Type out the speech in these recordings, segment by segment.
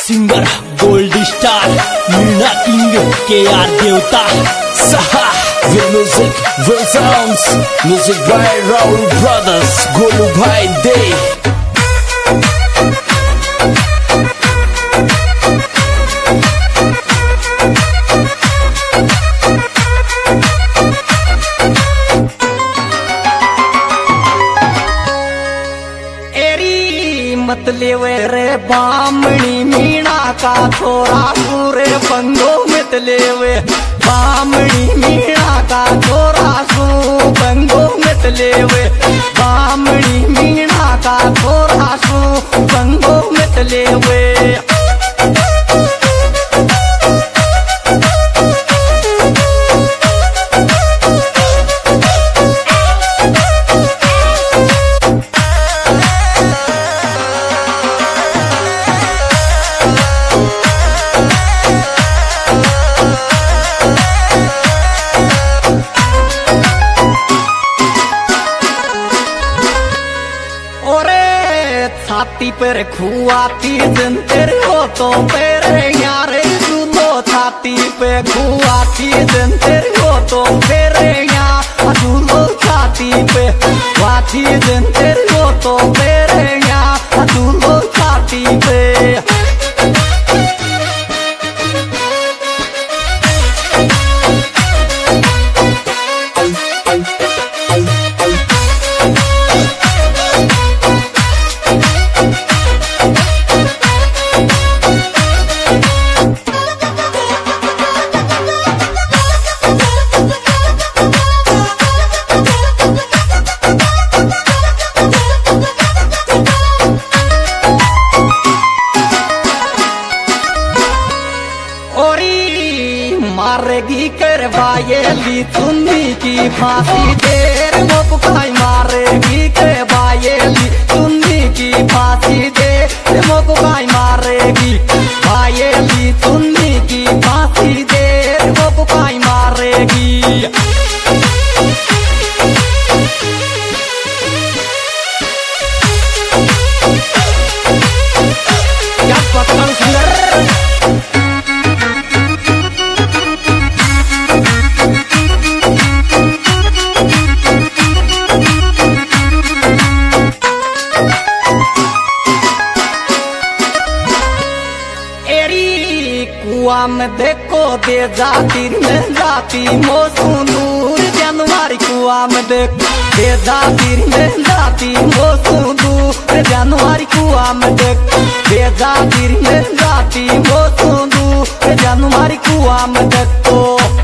Singer gold star Meena king के आर देवता सहा With music, with sounds, music by Raul Brothers, Golu Bhai Day. मत लेवे रे बामणी मीणा का छोरा पूरे बंगो मत लेवे बामणी मीणा का छोरा सू बंगो मत लेवे बामणी मीणा का छोरा सू बंगो मत लेवे छाती पर खुआती जंतर हो तो तेरे यारे दूलो छाती पे खुआती जंतर हो तो तेरे यहाँ दूलो छाती पे वाती जंतर हो तो तेरे यहाँ दूलो छाती पे मारेगी करवाएली चुन्नी की फांसी देर वो बुखाई मारेगी करवाएली चुन्नी की फांसी देर वो बुखाई मारेगी वाएली चुन्नी की फांसी देर वो बुखाई मारेगी क्या पत्थर सुंदर कुआ में देखो दे जाती में जाती मौसम दूर जनवरी कुआ में देखो दे जाती में जाती मौसम दूर जनवरी कुआ में देखो दे जाती में जाती मौसम दूर जनवरी कुआ में देखो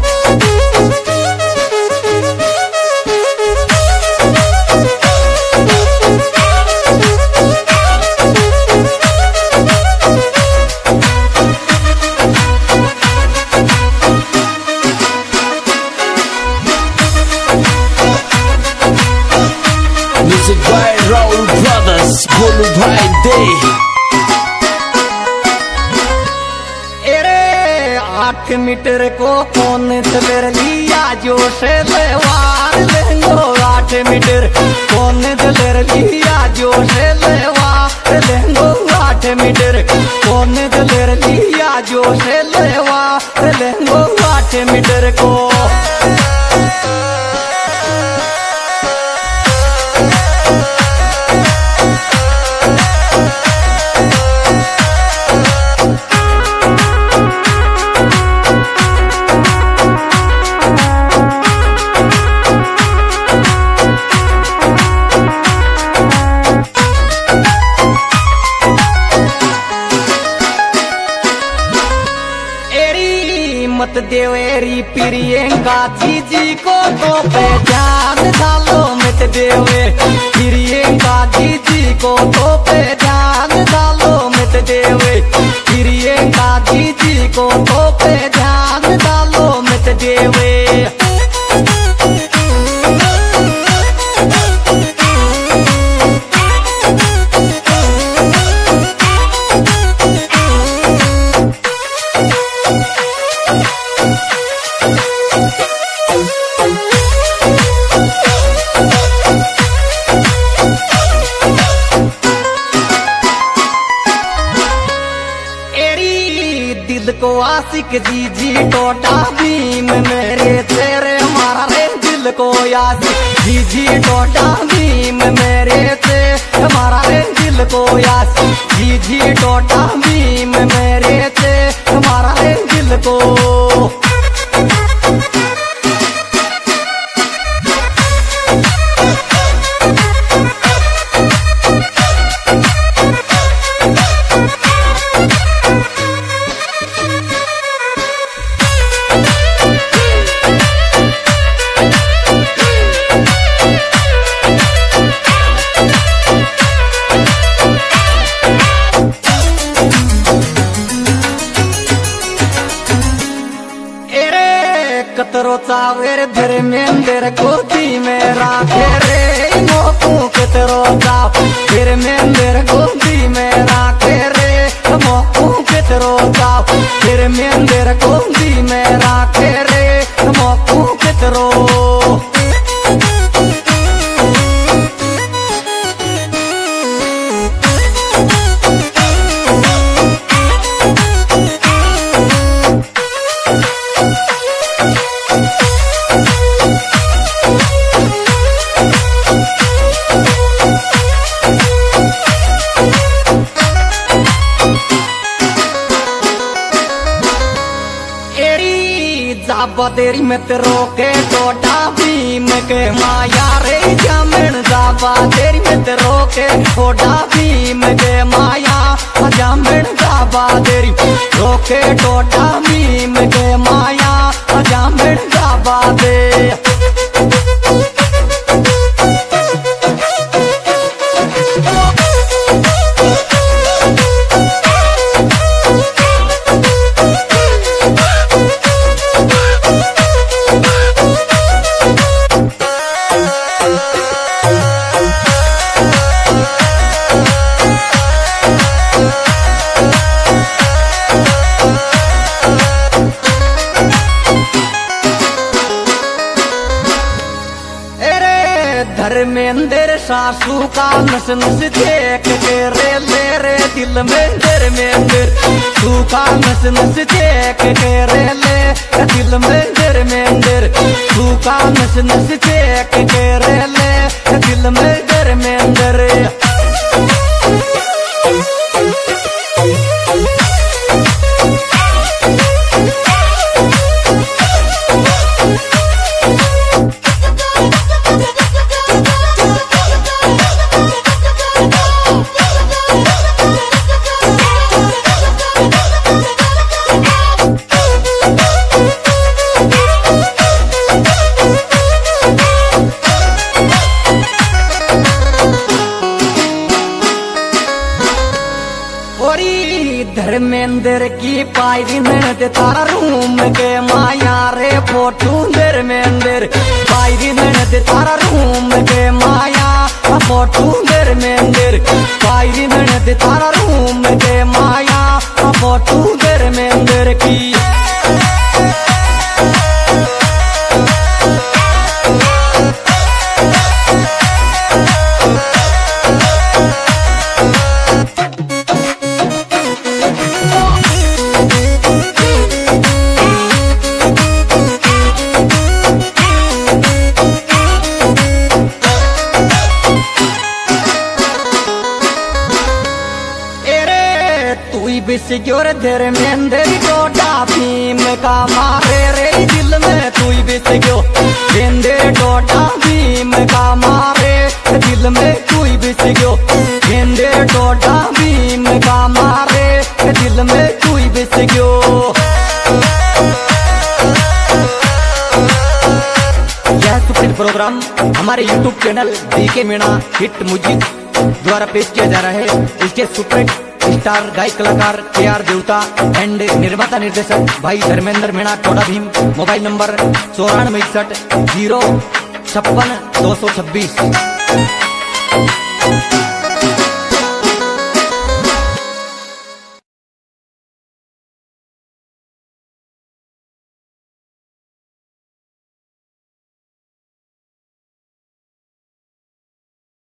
Music by Raul Brothers, Golu Bhai Day. 8 metre को कौन दलर लिया जो से लेवार लेंगो 8 मीटर कौन दलर लिया जो से लेवार लेंगो 8 मीटर कौन दलर लिया जो से लेवार लेंगो 8 मीटर को मत देवेरी प्रियंका जीजी को तो पहचान डालो मत देवे प्रियंका जीजी को तो पहचान डालो मत देवे प्रियंका जीजी को तो पहचान डालो मत देवे दिल को आशिक जी जी टोटा भीम मेरे तेरे मारा रे दिल को आशिक जी जी टोटा भीम मेरे ते मारा रे दिल को आशिक जी जी टोटा भीम मेरे ते मारा रे दिल को। कतरो चावेर धर्मेंद्र गोदी में राखे रे मोकू कतरो चाव धर्मेंद्र गोदी में राखे रे मोकू कतरो चाव धर्मेंद्र गोदी में राखे रे मोकू कतरो। जाबा तेरी में तेरो के टोटा भीम के माया रे जामन जाबा तेरी में तेरो के टोटा भीम के माया जामन जाबा तेरी रोके टोटा भीम के माया जामन जाबा दे। धर्मेंद्र सासू का नस नस देख के रे ले रे दिल में धर्मेंद्र तू का नस नस देख के रे ले दिल में धर्मेंद्र तू का नस नस देख के रे ले दिल में धर्मेंद्र। धर्मेंद्र की पायरी ननद तारा रूम के माया रे फोटू धर्मेंद्र पायरी ननद तारा रूम के माया फोटू धर्मेंद्र पायरी ननद तारा रूम के माया फोटू धर्मेंद्र की। बिस्क्योर धर्मेंद्र टोटा भीम का मारे रे दिल में तू बिस्क्यो धर्मेंद्र टोटा भीम का मारे दिल में तू बिस्क्यो धर्मेंद्र टोटा भीम का मारे दिल में तू बिस्क्यो। यह सुप्रसिद्ध प्रोग्राम हमारे YouTube channel DK Meena hit music द्वारा पेश किया जा रहा है। इसके सुप्रसिद्ध स्टार गायक कलाकार KR देवता एंड निर्माता निर्देशक भाई धर्मेंद्र मीणा टोटा भीम। Mobile number 9461 056 226।